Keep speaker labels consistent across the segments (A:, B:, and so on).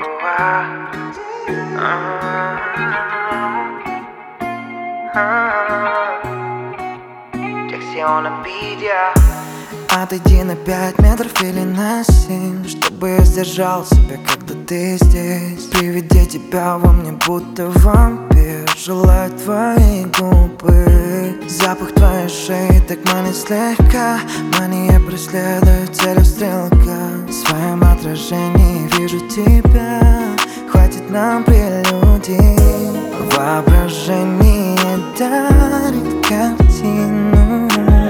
A: Отойди на 5 метров или на 7, чтобы я сдержал себя, когда ты здесь. При виде тебя во мне будто вампир, желаю твои губы. Запах твоей шеи так манит слегка, мания преследует целью стрелка. В своем отражении вижу тебя, хватит нам прелюдий. Воображение дарит картину,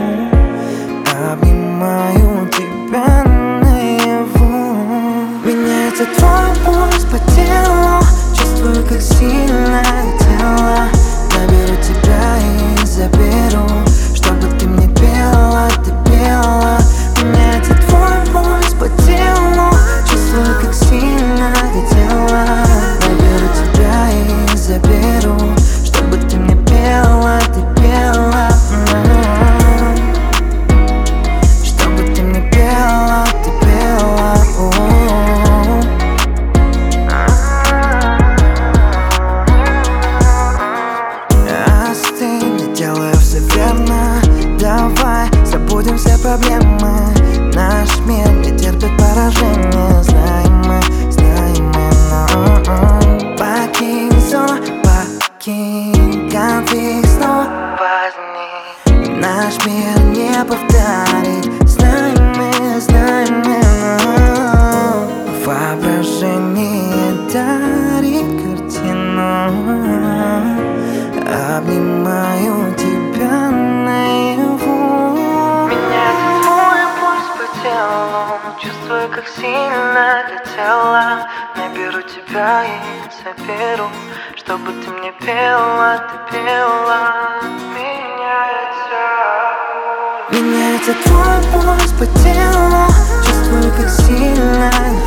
A: обнимаю тебя наяву. Меняется твой пульс по телу, чувствую, как сильно тело. Наберу тебя и заберу, чтобы ты мне пела, ты пела. Меняется твой пульс по телу, чувствую, как сильно тело. Наберу тебя и заберу, чтобы ты мне пела, ты пела. Давай забудем все проблемы. Наш мир не терпит поражения. Знаем мы, но покинь зону, покинь конфликт снова возник. Наш мир не повторить. Знаем мы, но воображение дарит картину. Обнимаю тебя наяву. Меняется твой пульс по телу, чувствую, как сильно хотела. Наберу тебя и заберу, чтобы ты мне пела, ты пела. Меняется твой пульс по телу, чувствую, как сильно